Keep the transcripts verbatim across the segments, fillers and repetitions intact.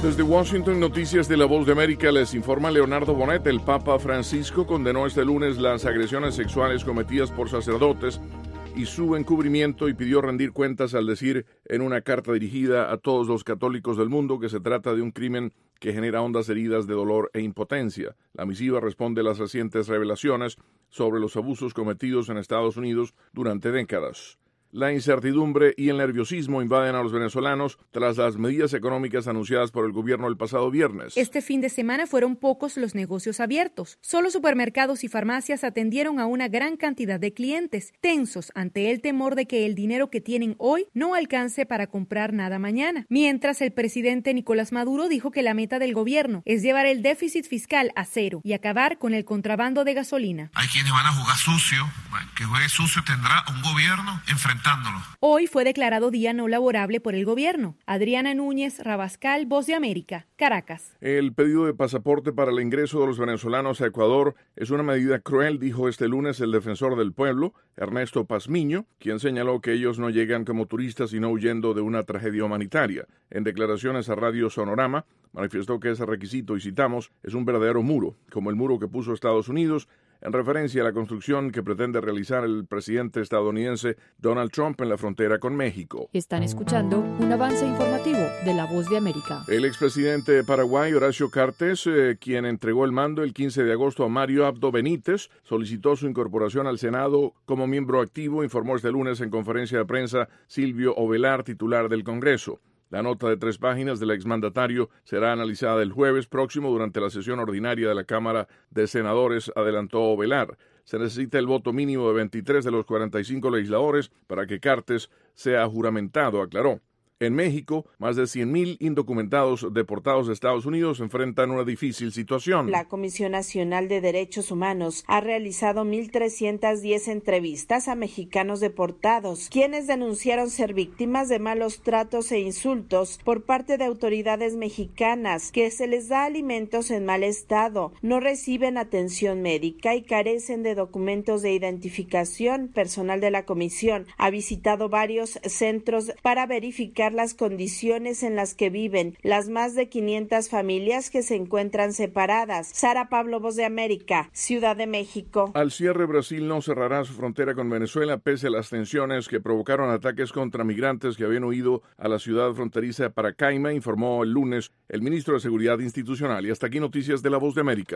Desde Washington, Noticias de La Voz de América, les informa Leonardo Bonet. El Papa Francisco condenó este lunes las agresiones sexuales cometidas por sacerdotes y su encubrimiento y pidió rendir cuentas al decir en una carta dirigida a todos los católicos del mundo que se trata de un crimen que genera hondas heridas de dolor e impotencia. La misiva responde a las recientes revelaciones sobre los abusos cometidos en Estados Unidos durante décadas. La incertidumbre y el nerviosismo invaden a los venezolanos tras las medidas económicas anunciadas por el gobierno el pasado viernes. Este fin de semana fueron pocos los negocios abiertos. Solo supermercados y farmacias atendieron a una gran cantidad de clientes, tensos ante el temor de que el dinero que tienen hoy no alcance para comprar nada mañana. Mientras, el presidente Nicolás Maduro dijo que la meta del gobierno es llevar el déficit fiscal a cero y acabar con el contrabando de gasolina. Hay quienes van a jugar sucio. Bueno, que juegue sucio tendrá un gobierno enfrentado. Hoy fue declarado día no laborable por el gobierno. Adriana Núñez Rabascal, Voz de América, Caracas. El pedido de pasaporte para el ingreso de los venezolanos a Ecuador es una medida cruel, dijo este lunes el defensor del pueblo, Ernesto Pazmiño, quien señaló que ellos no llegan como turistas sino huyendo de una tragedia humanitaria. En declaraciones a Radio Sonorama, manifestó que ese requisito, y citamos, es un verdadero muro, como el muro que puso Estados Unidos, en referencia a la construcción que pretende realizar el presidente estadounidense Donald Trump en la frontera con México. Están escuchando un avance informativo de La Voz de América. El expresidente de Paraguay, Horacio Cartes, eh, quien entregó el mando el quince de agosto a Mario Abdo Benítez, solicitó su incorporación al Senado como miembro activo, informó este lunes en conferencia de prensa Silvio Ovelar, titular del Congreso. La nota de tres páginas del exmandatario será analizada el jueves próximo durante la sesión ordinaria de la Cámara de Senadores, adelantó Ovelar. Se necesita el voto mínimo de veintitrés de los cuarenta y cinco legisladores para que Cartes sea juramentado, aclaró. En México, más de cien mil indocumentados deportados de Estados Unidos enfrentan una difícil situación. La Comisión Nacional de Derechos Humanos ha realizado mil trescientas diez entrevistas a mexicanos deportados, quienes denunciaron ser víctimas de malos tratos e insultos por parte de autoridades mexicanas, que se les da alimentos en mal estado, no reciben atención médica y carecen de documentos de identificación. Personal de la comisión ha visitado varios centros para verificar las condiciones en las que viven las más de quinientas familias que se encuentran separadas. Sara Pablo, Voz de América, Ciudad de México. Al cierre, Brasil no cerrará su frontera con Venezuela pese a las tensiones que provocaron ataques contra migrantes que habían huido a la ciudad fronteriza de Paracaima, informó el lunes el ministro de Seguridad Institucional. Y hasta aquí noticias de La Voz de América.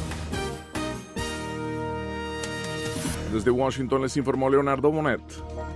Desde Washington les informó Leonardo Bonet.